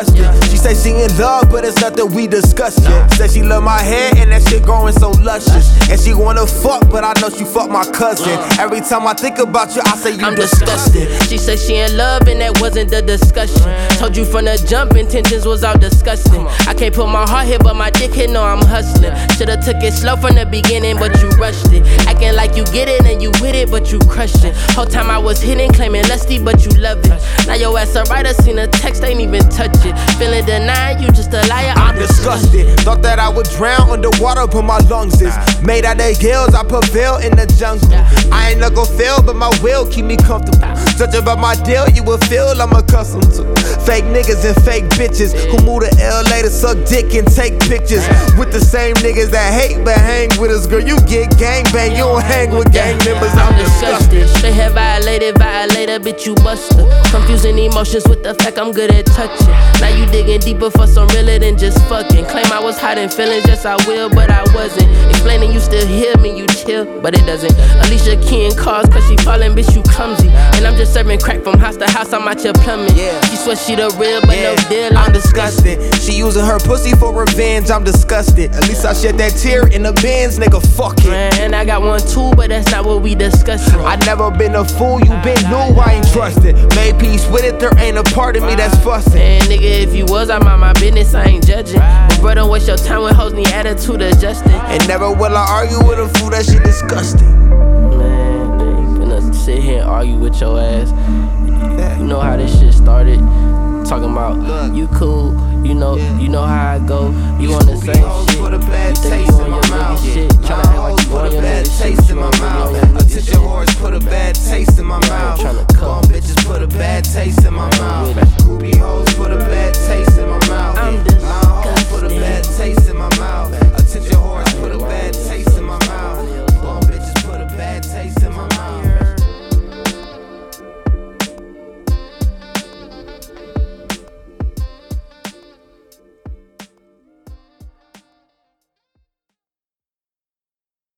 busted. She say she in love, but it's nothing we discussed yet. Said she love my hair and that shit growing so luscious. And she wanna fuck, but I know she fuck my cousin. Every time I think about you, I say you I'm disgusted. She said she in love and that wasn't the discussion. Told you from the jump, intentions was all disgusting. I can't put my heart here, but my dick here, no, I'm hustling. Should've took it slow from the beginning, but you rushed it. Acting like you get it and you with it, but you crushed it. Whole time I was hitting, claiming lusty, but you love it. Now your ass a writer, seen a text, ain't even touch it. Feeling denied, you just a liar. I'm disgusted. Thought that I would drown underwater, but my lungs is made out of gills. I prevail in the jungle. I ain't not gon' fail, but my will keep me comfortable. Such about my deal, you will feel I'm accustomed to fake niggas and fake bitches who move to LA to suck dick and take pictures with the same niggas that hate but hang with us. Girl, you get gangbang, you don't hang with gang members. I'm disgusted. Straight head violated, bitch, you buster. Confusing emotions with the fact I'm good at touching. Now you digging deeper for some realer than just fucking. Claim I was hiding feelings, yes I will, but I wasn't. Explaining you still hear me, you chill, but it doesn't. Alicia keying cars cause she falling, bitch, you clumsy. And I'm just serving crack from house to house, I'm out your plumbing. She swear she the real, but no deal. I'm disgusted. She using her pussy for revenge, I'm disgusted. At least I shed that tear in the bins, nigga, fuck it. And I got one too, but that's not what we discussing. I never been a fool, you been new, I ain't trusted. Made peace with it, there ain't a part of me that's fussing. Man, nigga, if you was, I'm on my business, I ain't judging. But bro, don't waste your time with hoes, need attitude adjusted. And never will I argue with a fool, that shit disgusting. Man, they finna sit here and argue with your ass. You know how this shit started. Talking about you cool, you know how I go. You on the same